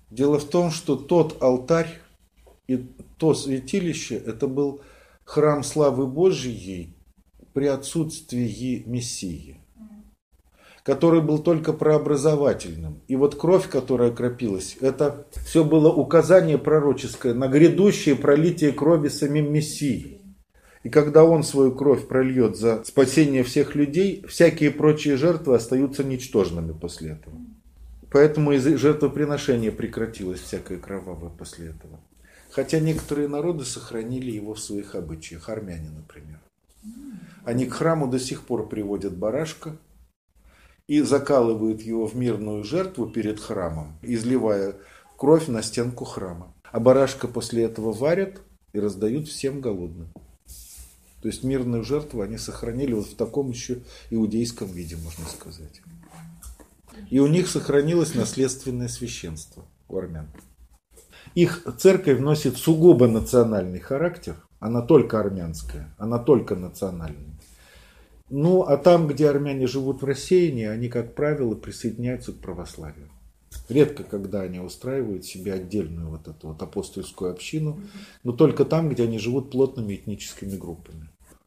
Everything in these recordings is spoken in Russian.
Дело в том, что тот алтарь и то святилище, это был храм славы Божьей при отсутствии Мессии, который был только прообразовательным. И вот кровь, которая кропилась, это все было указание пророческое на грядущее пролитие крови самим Мессией. И когда он свою кровь прольет за спасение всех людей, всякие прочие жертвы остаются ничтожными после этого. Поэтому и жертвоприношение прекратилось всякое кровавое после этого. Хотя некоторые народы сохранили его в своих обычаях. Армяне, например. Они к храму до сих пор приводят барашка и закалывают его в мирную жертву перед храмом, изливая кровь на стенку храма. А барашка после этого варят и раздают всем голодным. То есть мирную жертву они сохранили вот в таком еще иудейском виде, можно сказать. И у них сохранилось наследственное священство у армян. Их церковь носит сугубо национальный характер. Она только армянская, она только национальная. Ну, а там, где армяне живут в рассеянии, они, как правило, присоединяются к православию. Редко, когда они устраивают себе отдельную вот эту вот апостольскую общину, но только там, где они живут плотными этническими группами.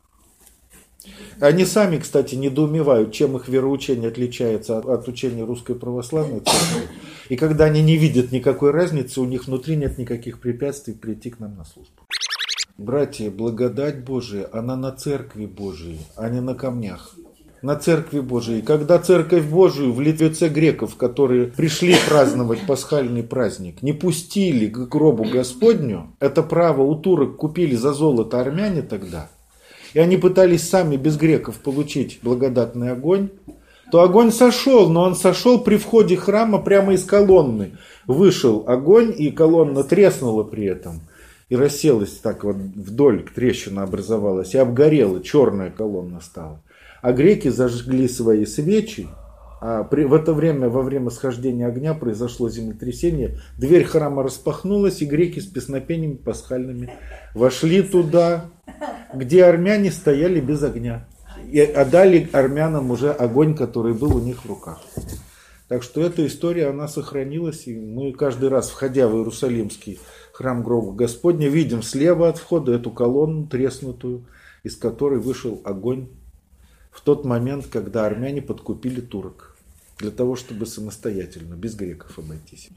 Они сами, кстати, недоумевают, чем их вероучение отличается от учения Русской Православной Церкви. И когда они не видят никакой разницы, у них внутри нет никаких препятствий прийти к нам на службу. Братья, благодать Божия, она на Церкви Божией, а не на камнях. На Церкви Божией. Когда Церковь Божию в лице греков, которые пришли праздновать пасхальный праздник, не пустили к гробу Господню, это право у турок купили за золото армяне тогда, и они пытались сами без греков получить благодатный огонь, то огонь сошел, но он сошел при входе храма прямо из колонны. Вышел огонь, и колонна треснула при этом. И расселась так вот вдоль, трещина образовалась, и обгорела, черная колонна стала. А греки зажгли свои свечи, а в это время, во время схождения огня, произошло землетрясение, дверь храма распахнулась, и греки с песнопениями пасхальными вошли туда, где армяне стояли без огня. И отдали армянам уже огонь, который был у них в руках. Так что эта история, она сохранилась, и мы каждый раз, входя в Иерусалимский храм гроба Господня, видим слева от входа эту колонну треснутую, из которой вышел огонь в тот момент, когда армяне подкупили турок, для того, чтобы самостоятельно, без греков обойтись.